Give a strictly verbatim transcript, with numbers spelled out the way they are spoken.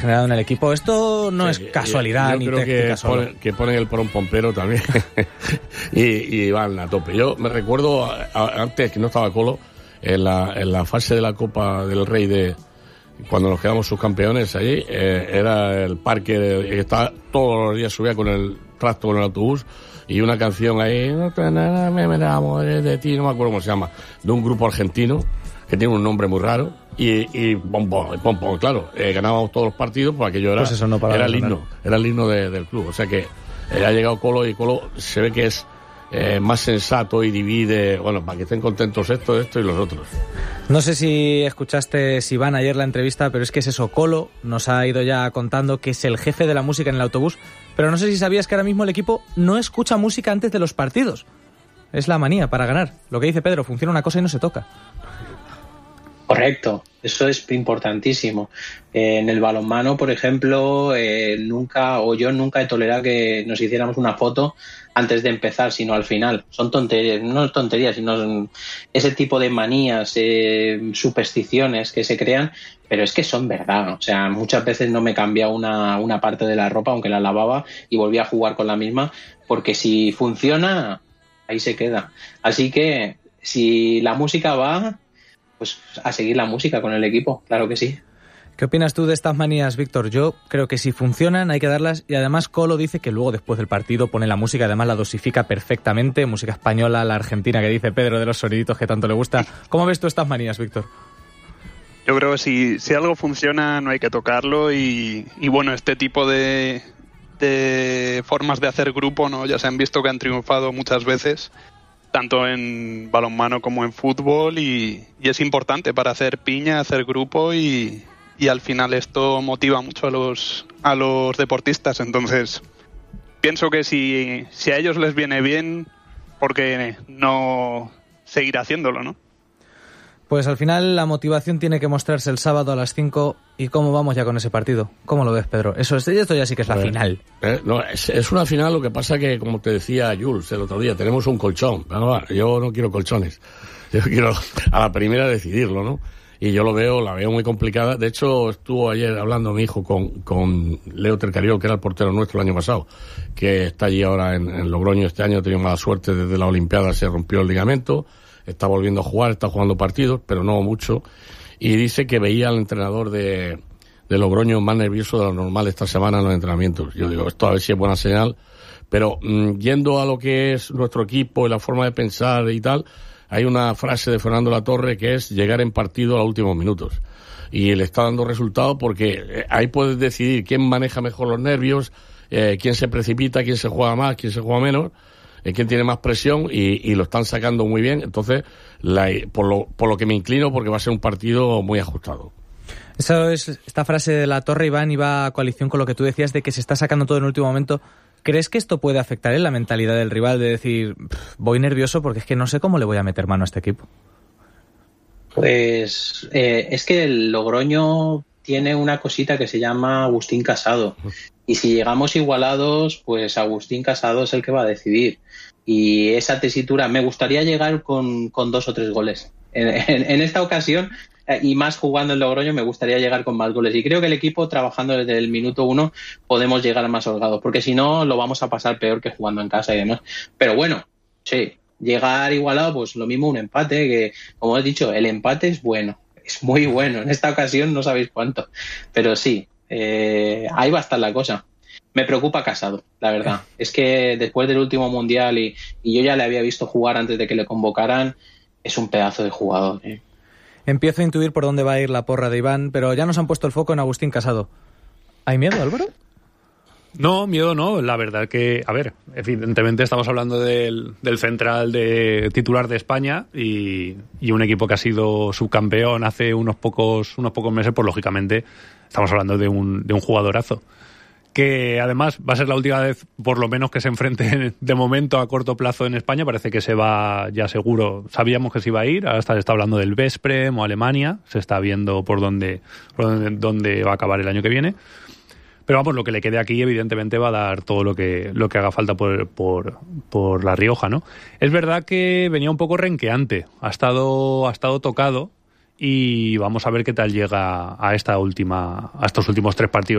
generado en el equipo. Esto no sí, es casualidad yo ni creo técnica que solo. ponen, que ponen el prom pompero también y, y van a tope. Yo me recuerdo a, a, antes que no estaba Colo en la, en la fase de la Copa del Rey de cuando nos quedamos subcampeones allí, eh, era el parque de, que estaba todos los días, subía con el tracto, con el autobús, y una canción ahí, no te me enamoré de ti, no me acuerdo cómo se llama, de un grupo argentino que tiene un nombre muy raro, y, y pom, pom, pom, pom, claro, eh, ganábamos todos los partidos, pues aquello era, pues eso no era el himno, era el himno de, del club, o sea que eh, ha llegado Colo, y Colo se ve que es Eh, más sensato y divide, bueno, para que estén contentos esto, esto y los otros. No sé si escuchaste, Iván, ayer la entrevista, pero es que es eso, Colo nos ha ido ya contando que es el jefe de la música en el autobús, pero no sé si sabías que ahora mismo el equipo no escucha música antes de los partidos. Es la manía para ganar. Lo que dice Pedro, funciona una cosa y no se toca. Correcto, eso es importantísimo. Eh, en el balonmano, por ejemplo, eh, nunca, o yo nunca he tolerado que nos hiciéramos una foto antes de empezar, sino al final. Son tonterías, no tonterías, sino ese tipo de manías, eh, supersticiones que se crean, pero es que son verdad. O sea, muchas veces no me cambia una, una parte de la ropa, aunque la lavaba, y volví a jugar con la misma, porque si funciona, ahí se queda. Así que, si la música va, pues a seguir la música con el equipo, claro que sí. ¿Qué opinas tú de estas manías, Víctor? Yo creo que si funcionan hay que darlas, y además Colo dice que luego después del partido pone la música, además la dosifica perfectamente, música española, la argentina que dice Pedro de los soniditos que tanto le gusta. ¿Cómo ves tú estas manías, Víctor? Yo creo que si, si algo funciona no hay que tocarlo y, y bueno, este tipo de, de formas de hacer grupo, ¿no? Ya se han visto que han triunfado muchas veces, tanto en balonmano como en fútbol, y, y es importante para hacer piña, hacer grupo, y, y al final esto motiva mucho a los a los deportistas. Entonces pienso que si, si a ellos les viene bien, ¿por qué no seguir haciéndolo, no? Pues al final la motivación tiene que mostrarse el sábado a las cinco. ¿Y cómo vamos ya con ese partido? ¿Cómo lo ves, Pedro? Eso, esto ya sí que es la eh, final. Eh, no, es, es una final, lo que pasa que, como te decía Jules el otro día, tenemos un colchón. Bueno, yo no quiero colchones. Yo quiero a la primera decidirlo, ¿no? Y yo lo veo, la veo muy complicada. De hecho, estuvo ayer hablando mi hijo con, con Leo Tercariol, que era el portero nuestro el año pasado, que está allí ahora en, en Logroño este año, ha tenido mala suerte desde la Olimpiada, se rompió el ligamento. Está volviendo a jugar, está jugando partidos, pero no mucho. Y dice que veía al entrenador de, de Logroño más nervioso de lo normal esta semana en los entrenamientos. Yo digo, esto a ver si es buena señal. Pero mmm, yendo a lo que es nuestro equipo y la forma de pensar y tal, hay una frase de Fernando Latorre que es llegar en partido a los últimos minutos. Y le está dando resultado porque ahí puedes decidir quién maneja mejor los nervios, eh, quién se precipita, quién se juega más, quién se juega menos, eh, quién tiene más presión, y, y lo están sacando muy bien. Entonces, la, por, lo, por lo que me inclino, porque va a ser un partido muy ajustado. Eso es, esta frase de Latorre, Iván, iba a coalición con lo que tú decías de que se está sacando todo en el último momento. ¿Crees que esto puede afectar en la mentalidad del rival de decir, voy nervioso porque es que no sé cómo le voy a meter mano a este equipo? Pues eh, es que el Logroño tiene una cosita que se llama Agustín Casado, y si llegamos igualados, pues Agustín Casado es el que va a decidir, y esa tesitura, me gustaría llegar con, con dos o tres goles en, en, en esta ocasión, y más jugando en Logroño, me gustaría llegar con más goles, y creo que el equipo, trabajando desde el minuto uno, podemos llegar más holgados, porque si no lo vamos a pasar peor que jugando en casa y demás. Pero bueno, sí, llegar igualado, pues lo mismo un empate, que como he dicho, el empate es bueno, es muy bueno, en esta ocasión no sabéis cuánto, pero sí, eh, ahí va a estar la cosa. Me preocupa Casado, la verdad, es que después del último mundial, y, y yo ya le había visto jugar antes de que le convocaran, es un pedazo de jugador, eh. Empiezo a intuir por dónde va a ir la porra de Iván, pero ya nos han puesto el foco en Agustín Casado. ¿Hay miedo, Álvaro? No, miedo no. La verdad que, a ver, evidentemente estamos hablando del, del central de titular de España y, y un equipo que ha sido subcampeón hace unos pocos unos pocos meses, pues lógicamente estamos hablando de un, de un jugadorazo. Que además va a ser la última vez, por lo menos, que se enfrente de momento a corto plazo en España. Parece que se va ya seguro. Sabíamos que se iba a ir. Ahora se está hablando del Vesprem o Alemania. Se está viendo por dónde, por dónde, dónde va a acabar el año que viene. Pero vamos, lo que le quede aquí evidentemente va a dar todo lo que lo que haga falta por, por, por La Rioja, ¿no? Es verdad que venía un poco renqueante. Ha estado, ha estado tocado. Y vamos a ver qué tal llega a esta última, a estos últimos tres partidos